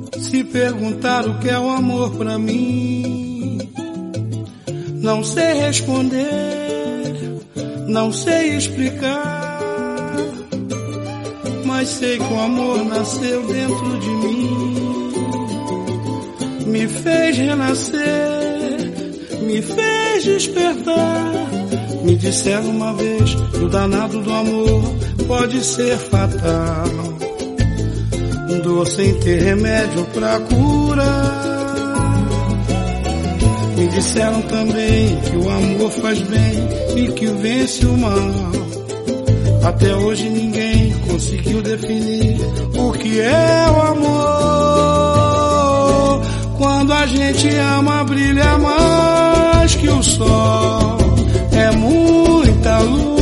Se perguntar o que é o amor pra mim, não sei responder, não sei explicar, mas sei que o amor nasceu dentro de mim, me fez renascer, me fez despertar. Me disseram uma vez que o danado do amor pode ser fatal, dor sem ter remédio pra curar. Me disseram também que o amor faz bem e que vence o mal. Até hoje ninguém conseguiu definir o que é o amor. Quando a gente ama, brilha mais que o sol, é muita luz.